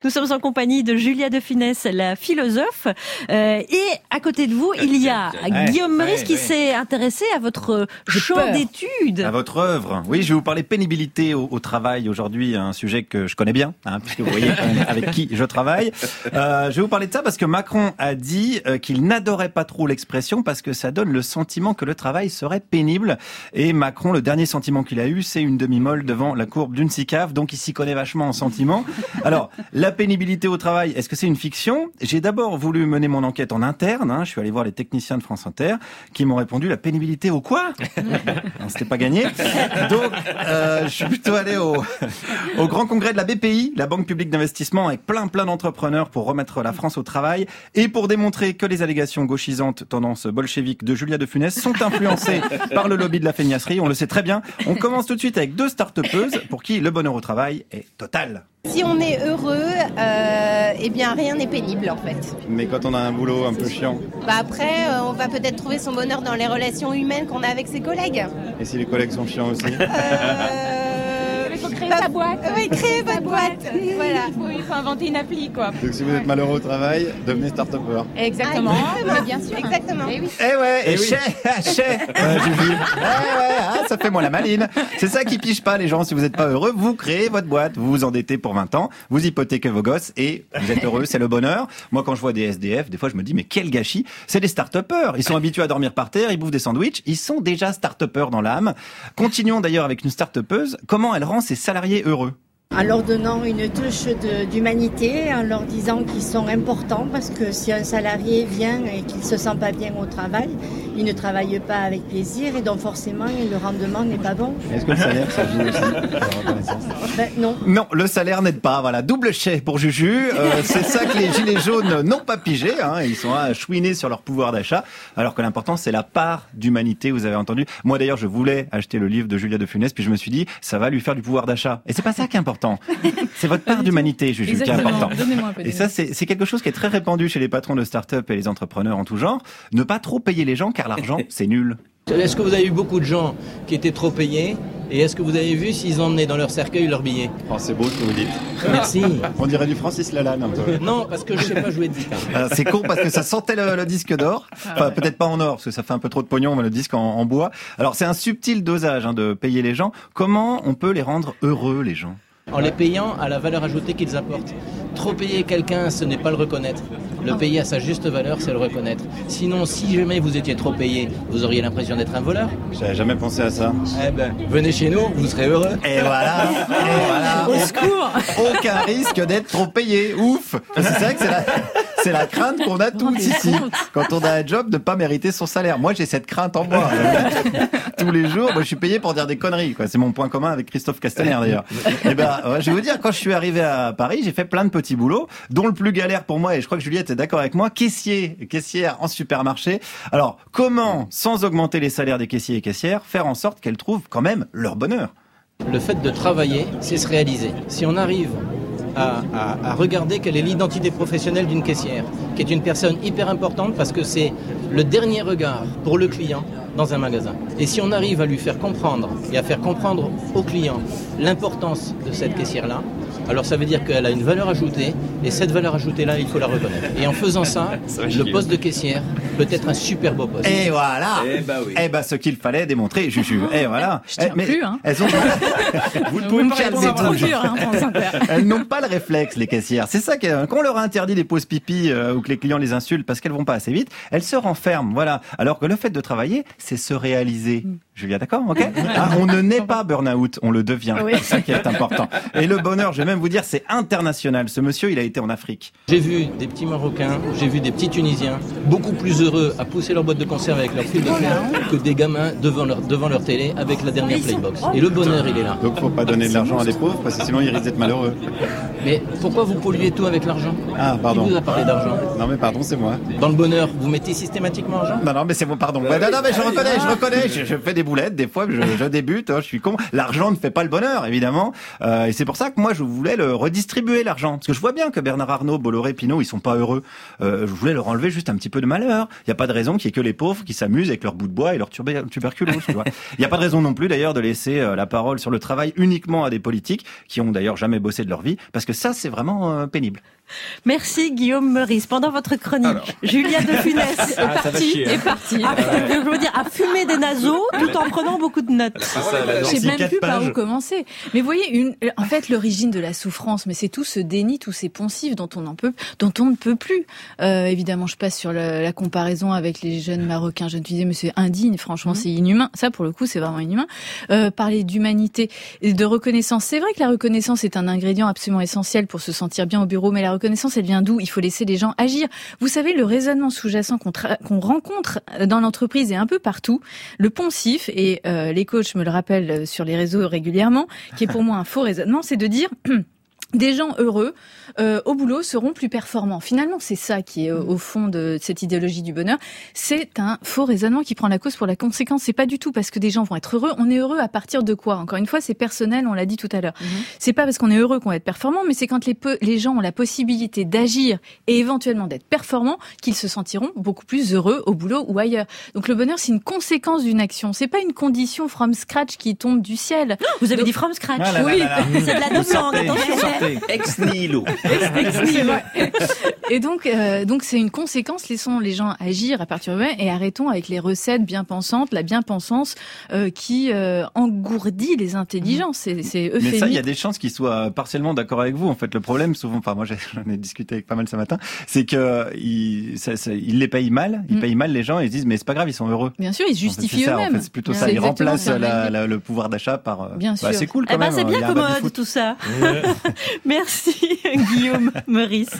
Nous sommes en compagnie de Julia de Funès, la philosophe. Et à côté de vous, il y a Guillaume Meurice qui s'est intéressé à votre champ d'études. À votre œuvre. Oui, je vais vous parler pénibilité au travail aujourd'hui, un sujet que je connais bien, puisque vous voyez quand même avec qui je travaille. Je vais vous parler de ça parce que Macron a dit qu'il n'adorait pas trop l'expression parce que ça donne le sentiment que le travail serait pénible. Et Macron, le dernier sentiment qu'il a eu, c'est une demi-molle devant la courbe d'une cicave, donc il s'y connaît vachement en sentiments. Alors, la pénibilité au travail, est-ce que c'est une fiction ? J'ai d'abord voulu mener mon enquête en interne. Je suis allé voir les techniciens de France Inter qui m'ont répondu la pénibilité au quoi ? C'était pas gagné. Donc, je suis plutôt allé au grand congrès de la BPI, la Banque publique d'investissement, avec plein d'entrepreneurs pour remettre la France au travail et pour démontrer que les allégations gauchisantes tendance bolchevique de Julia de Funès sont influencées par le lobby de la feignasserie. On le sait très bien. On commence tout de suite avec deux start-upeuses pour qui le bonheur au travail est total. Si on est heureux, eh bien rien n'est pénible en fait. Mais quand on a un boulot un peu chiant. Après, on va peut-être trouver son bonheur dans les relations humaines qu'on a avec ses collègues. Et si les collègues sont chiants aussi Il faut créer sa boîte. Oui, créer votre boîte. Voilà. Il faut inventer une appli, quoi. Donc si vous êtes malheureux au travail, devenez start-upper. Exactement. Mais bien sûr. Exactement. Et oui. Eh ouais, ça fait moi la maline. C'est ça qui pige pas les gens. Si vous n'êtes pas heureux, vous créez votre boîte, vous vous endettez pour 20 ans, vous hypothéquez vos gosses et vous êtes heureux, c'est le bonheur. Moi, quand je vois des SDF, des fois, je me dis, mais quel gâchis. C'est des start-uppers. Ils sont habitués à dormir par terre, ils bouffent des sandwichs, ils sont déjà start-uppers dans l'âme. Continuons d'ailleurs avec une start-upeuse. Comment elle rend ses salariés heureux ? En leur donnant une touche d'humanité, en leur disant qu'ils sont importants, parce que si un salarié vient et qu'il ne se sent pas bien au travail, il ne travaille pas avec plaisir et donc forcément le rendement n'est pas bon. Est-ce que le salaire, ça joue aussi la reconnaissance ? Non. Non, le salaire n'aide pas. Voilà, double chèque pour Juju. C'est ça que les gilets jaunes n'ont pas pigé. Ils sont à chouiner sur leur pouvoir d'achat, alors que l'important c'est la part d'humanité. Vous avez entendu. Moi d'ailleurs, je voulais acheter le livre de Julia de Funès, puis je me suis dit, ça va lui faire du pouvoir d'achat. Et c'est pas ça qui est important. C'est votre part d'humanité, Juju, qui est important. Et ça, c'est quelque chose qui est très répandu chez les patrons de start-up et les entrepreneurs en tout genre. Ne pas trop payer les gens, car l'argent, c'est nul. Est-ce que vous avez eu beaucoup de gens qui étaient trop payés ? Et est-ce que vous avez vu s'ils emmenaient dans leur cercueil leurs billets ? Oh, c'est beau ce que vous dites. Merci. On dirait du Francis Lalanne un peu. Non, parce que je sais pas jouer de guitare. C'est con parce que ça sentait le disque d'or. Enfin, peut-être pas en or, parce que ça fait un peu trop de pognon, mais le disque en bois. Alors, c'est un subtil dosage de payer les gens. Comment on peut les rendre heureux, les gens ? En les payant à la valeur ajoutée qu'ils apportent. Trop payer quelqu'un, ce n'est pas le reconnaître. Le payer à sa juste valeur, c'est le reconnaître. Sinon, si jamais vous étiez trop payé, vous auriez l'impression d'être un voleur. J'avais jamais pensé à ça. Eh ben, venez chez nous, vous serez heureux. Et voilà. Au secours. Aucun risque d'être trop payé. Ouf. C'est vrai que c'est la crainte qu'on a tous ici. Quand on a un job, de pas mériter son salaire. Moi, j'ai cette crainte en moi. Tous les jours, je suis payé pour dire des conneries, quoi. C'est mon point commun avec Christophe Castaner, d'ailleurs. Et je vais vous dire, quand je suis arrivé à Paris, j'ai fait plein de petits boulots, dont le plus galère pour moi, et je crois que Juliette est d'accord avec moi, caissière en supermarché. Alors, comment, sans augmenter les salaires des caissiers et caissières, faire en sorte qu'elles trouvent quand même leur bonheur ? Le fait de travailler, c'est se réaliser. Si on arrive à regarder quelle est l'identité professionnelle d'une caissière, qui est une personne hyper importante parce que c'est le dernier regard pour le client dans un magasin. Et si on arrive à lui faire comprendre et à faire comprendre au client l'importance de cette caissière-là, alors ça veut dire qu'elle a une valeur ajoutée, et cette valeur ajoutée-là, il faut la reconnaître. Et en faisant ça, le poste de caissière peut être un super beau poste. Et voilà. Oui. Ce qu'il fallait démontrer, Juju. Et voilà. Je tiens plus, Elles ont... Vous ne pouvez pas calmer. Elles n'ont pas le réflexe, les caissières. C'est ça quand on leur a interdit les pauses pipi ou que les clients les insultent parce qu'elles vont pas assez vite, elles se renferment. Voilà. Alors que le fait de travailler, c'est se réaliser. Julia, d'accord, ok. On ne naît pas burn-out, on le devient. Oui. C'est ça qui est important. Et le bonheur, je vais même vous dire, c'est international. Ce monsieur, il a été en Afrique. J'ai vu des petits Marocains, j'ai vu des petits Tunisiens, beaucoup plus heureux à pousser leur boîte de conserve avec leur fil de fer que des gamins devant leur télé avec la dernière Playbox. Et le bonheur, il est là. Donc, faut pas donner de l'argent à des pauvres, parce que sinon, ils risquent d'être malheureux. Mais pourquoi vous polluez tout avec l'argent ? Ah, pardon. Qui vous a parlé d'argent ? Non, mais pardon, c'est moi. Dans le bonheur, vous mettez systématiquement argent ? Non, mais c'est moi, pardon. Non, mais je reconnais. Je fais des boulettes, des fois, je débute, je suis con. L'argent ne fait pas le bonheur, évidemment. Et c'est pour ça que moi, je voulais le redistribuer, l'argent. Parce que je vois bien que Bernard Arnault, Bolloré, Pinault, ils sont pas heureux. Je voulais leur enlever juste un petit peu de malheur. il n'y a pas de raison qu'il y ait que les pauvres qui s'amusent avec leur bout de bois et leur tuberculose. Tu vois. Il n'y a pas de raison non plus d'ailleurs de laisser la parole sur le travail uniquement à des politiques qui ont d'ailleurs jamais bossé de leur vie, parce que ça c'est vraiment pénible. Merci Guillaume Meurice. Pendant votre chronique, Julia de Funès est partie. Je veux dire, à fumer des naseaux tout en prenant beaucoup de notes. Je sais même plus par où commencer. Mais vous voyez, en fait, l'origine de la souffrance, mais c'est tout ce déni, tous ces poncifs dont on ne peut plus. Évidemment, je passe sur la comparaison avec les jeunes Marocains, jeunes filles, mais c'est indigne. Franchement, c'est inhumain. Ça, pour le coup, c'est vraiment inhumain. Parler d'humanité et de reconnaissance. C'est vrai que la reconnaissance est un ingrédient absolument essentiel pour se sentir bien au bureau, mais la reconnaissance, elle vient d'où? Il faut laisser les gens agir. Vous savez, le raisonnement sous-jacent qu'on rencontre dans l'entreprise et un peu partout, le poncif, et les coachs me le rappellent sur les réseaux régulièrement, qui est pour moi un faux raisonnement, c'est de dire... Des gens heureux au boulot seront plus performants. Finalement, c'est ça qui est au fond de cette idéologie du bonheur. C'est un faux raisonnement qui prend la cause pour la conséquence. C'est pas du tout parce que des gens vont être heureux. On est heureux à partir de quoi? Encore une fois, c'est personnel, on l'a dit tout à l'heure. C'est pas parce qu'on est heureux qu'on va être performant, mais c'est quand les gens ont la possibilité d'agir et éventuellement d'être performants qu'ils se sentiront beaucoup plus heureux au boulot ou ailleurs. Donc le bonheur, c'est une conséquence d'une action. C'est pas une condition from scratch qui tombe du ciel. Vous avez dit from scratch. Oui, c'est de la novlangue, attention. Ex nihilo. Et donc c'est une conséquence. Laissons les gens agir à partir d'eux et arrêtons avec les recettes bien pensantes, la bien-pensance qui engourdit les intelligences. C'est euphémique. Mais ça, il y a des chances qu'ils soient partiellement d'accord avec vous. En fait, le problème, souvent, enfin moi j'en ai discuté avec pas mal ce matin, c'est que ils les payent mal. Ils payent mal les gens et ils se disent mais c'est pas grave, ils sont heureux. Bien sûr, ils justifient eux-mêmes. En fait, c'est plutôt ça. Ils remplacent le pouvoir d'achat par. Bien sûr. C'est cool quand même. C'est bien commode tout ça. Merci Guillaume Meurice.